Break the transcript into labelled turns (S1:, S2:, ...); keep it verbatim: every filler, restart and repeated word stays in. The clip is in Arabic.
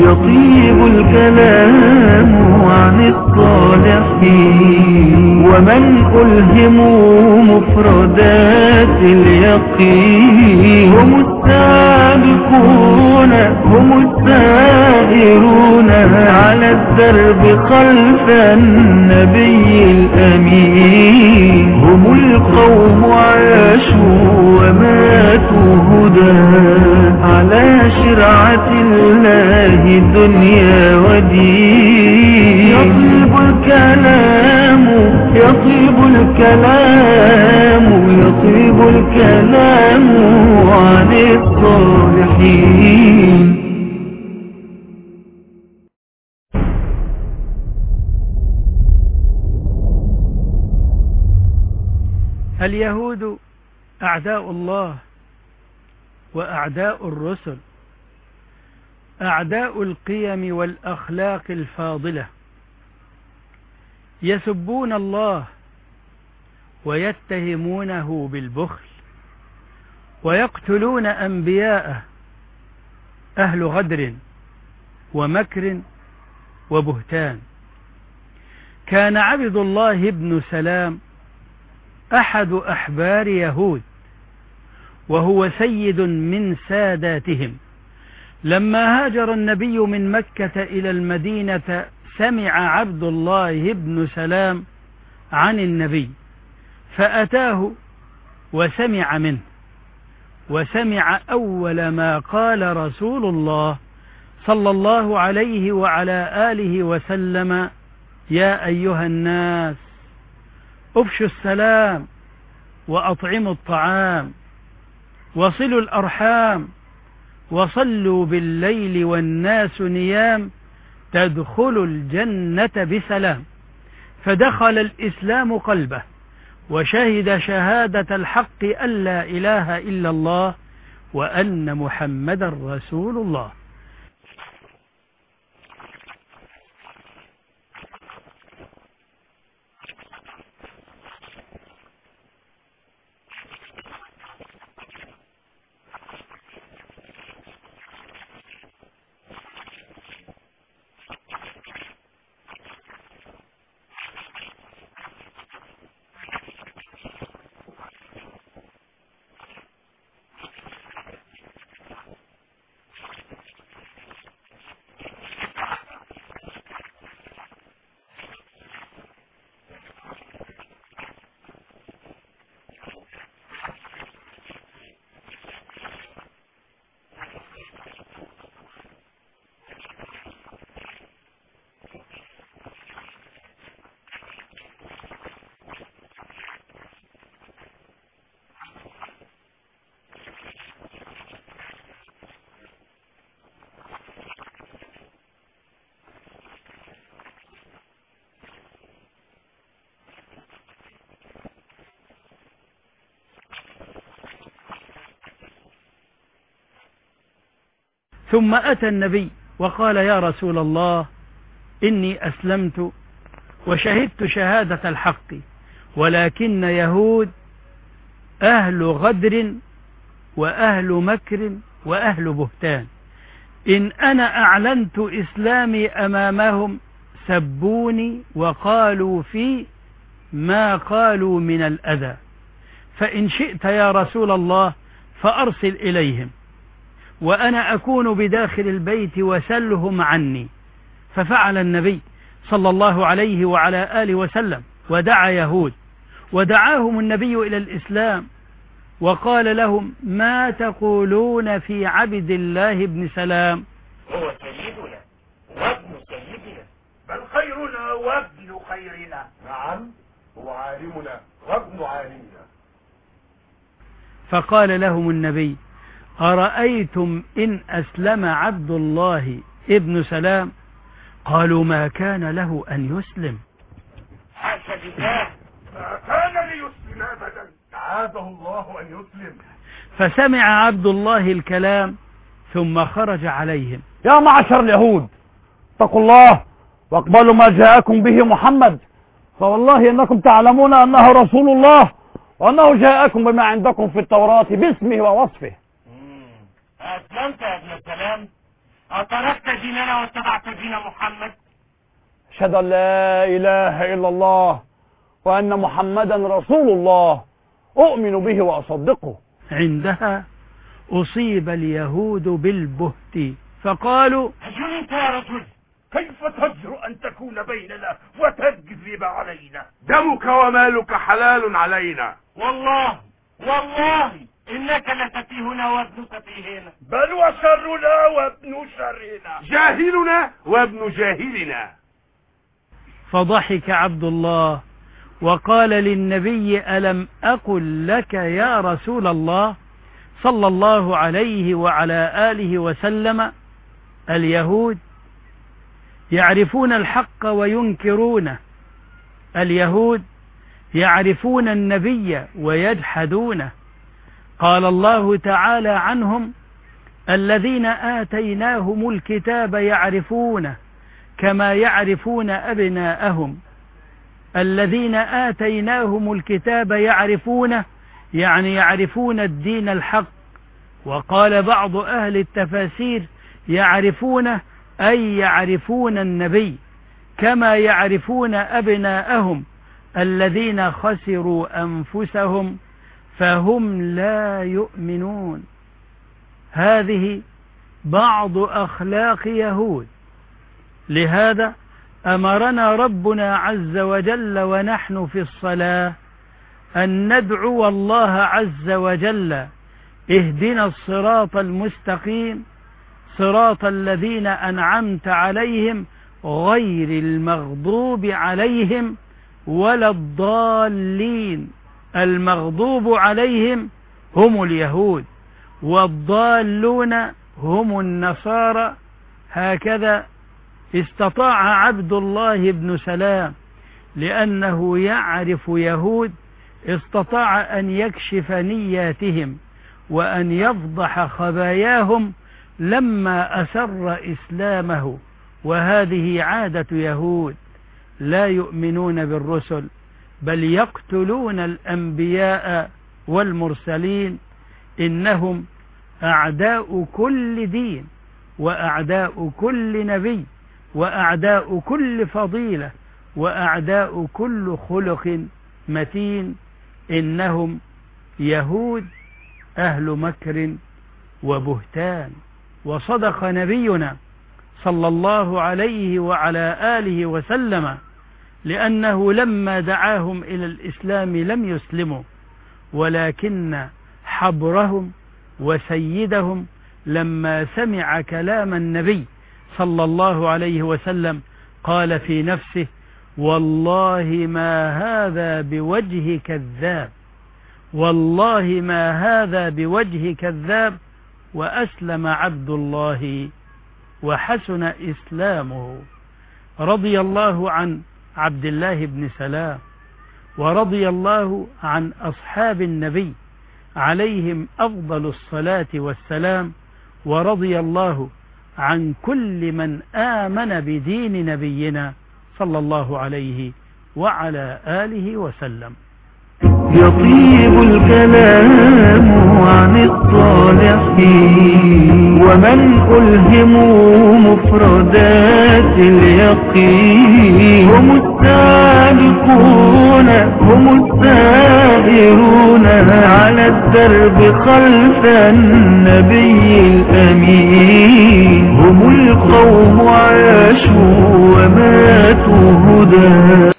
S1: يطيب الكلام عن الصالحين ومن ألهموا مفردات اليقين هم السابقون هم السائرون على الدرب خلف النبي الأمين هم القوم عاشوا وماتوا هدى على شرعة الله دنيا ودين يطيب الكلام يطيب الكلام يطيب الكلام عن الصالحين.
S2: اليهود أعداء الله وأعداء الرسل، أعداء القيم والأخلاق الفاضلة، يسبون الله ويتهمونه بالبخل ويقتلون أنبياءه، أهل غدر ومكر وبهتان. كان عبد الله بن سلام أحد أحبار يهود، وهو سيد من ساداتهم. لما هاجر النبي من مكة إلى المدينة سمع عبد الله بن سلام عن النبي فأتاه وسمع منه، وسمع أول ما قال رسول الله صلى الله عليه وعلى آله وسلم: يا أيها الناس أفشوا السلام وأطعموا الطعام وصلوا الأرحام وصلوا بالليل والناس نيام تدخلوا الجنة بسلام. فدخل الإسلام قلبه وشهد شهادة الحق أن لا إله إلا الله وأن محمدا رسول الله. ثم أتى النبي وقال: يا رسول الله، إني أسلمت وشهدت شهادة الحق، ولكن يهود أهل غدر وأهل مكر وأهل بهتان، إن أنا أعلنت إسلامي أمامهم سبوني وقالوا في ما قالوا من الأذى، فإن شئت يا رسول الله فأرسل إليهم وأنا أكون بداخل البيت وسلهم عني. ففعل النبي صلى الله عليه وعلى آله وسلم ودعا يهود، ودعاهم النبي إلى الإسلام وقال لهم: ما تقولون في عبد الله بن سلام؟
S3: هو سيدنا وابن سيدنا، بل خيرنا وابن خيرنا.
S4: نعم، هو عالمنا وابن عالمنا.
S2: فقال لهم النبي: أرأيتم إن أسلم عبد الله ابن سلام؟ قالوا: ما كان له أن يسلم.
S3: حاشا لله، ما كان ليسلم أبدا،
S4: عاده الله أن يسلم.
S2: فسمع عبد الله الكلام ثم خرج عليهم:
S5: يا معشر اليهود، اتقوا الله واقبلوا ما جاءكم به محمد، فوالله إنكم تعلمون أنه رسول الله، وأنه جاءكم بما عندكم في التوراة باسمه ووصفه.
S3: أسلمت يا ابن السلام؟ أتركت ديننا واتبعت دين محمد؟
S5: أشهد أن لا إله إلا الله وأن محمدا رسول الله، أؤمن به وأصدقه.
S2: عندها أصيب اليهود بالبهت فقالوا:
S3: أجننت يا رجل؟ كيف تجرؤ أن تكون بيننا وتكذب علينا؟
S4: دمك ومالك حلال علينا.
S3: والله والله إنك لتفيهنا وابنك فيهنا، بل وشرنا وابن شرنا،
S4: جاهلنا وابن جاهلنا.
S2: فضحك عبد الله وقال للنبي: ألم أقل لك يا رسول الله صلى الله عليه وعلى آله وسلم اليهود يعرفون الحق وينكرونه، اليهود يعرفون النبي ويجحدونه. قال الله تعالى عنهم: الذين آتيناهم الكتاب يعرفونه كما يعرفون أبناءهم. الذين آتيناهم الكتاب يعرفونه يعني يعرفون الدين الحق. وقال بعض أهل التفاسير يعرفونه أي يعرفون النبي كما يعرفون أبناءهم الذين خسروا أنفسهم فهم لا يؤمنون. هذه بعض أخلاق يهود. لهذا أمرنا ربنا عز وجل ونحن في الصلاة أن ندعو الله عز وجل: اهدنا الصراط المستقيم صراط الذين أنعمت عليهم غير المغضوب عليهم ولا الضالين. المغضوب عليهم هم اليهود والضالون هم النصارى. هكذا استطاع عبد الله بن سلام لأنه يعرف يهود، استطاع أن يكشف نياتهم وأن يفضح خباياهم لما أسر إسلامه. وهذه عادة يهود، لا يؤمنون بالرسل بل يقتلون الأنبياء والمرسلين. إنهم أعداء كل دين وأعداء كل نبي وأعداء كل فضيلة وأعداء كل خلق متين. إنهم يهود أهل مكر وبهتان. وصدق نبينا صلى الله عليه وعلى آله وسلم، لأنه لما دعاهم إلى الإسلام لم يسلموا، ولكن حبرهم وسيدهم لما سمع كلام النبي صلى الله عليه وسلم قال في نفسه: والله ما هذا بوجه كذاب، والله ما هذا بوجه كذاب. وأسلم عبد الله وحسن إسلامه. رضي الله عن عبد الله بن سلام، ورضي الله عن أصحاب النبي عليهم أفضل الصلاة والسلام، ورضي الله عن كل من آمن بدين نبينا صلى الله عليه وعلى آله وسلم.
S1: يطيب الكلام عن الصالحين ومن ألهموا مفردات اليقين. هم السابقون هم السائرون على الدرب خلف النبي الأمين. هم القوم عاشوا وماتوا هدى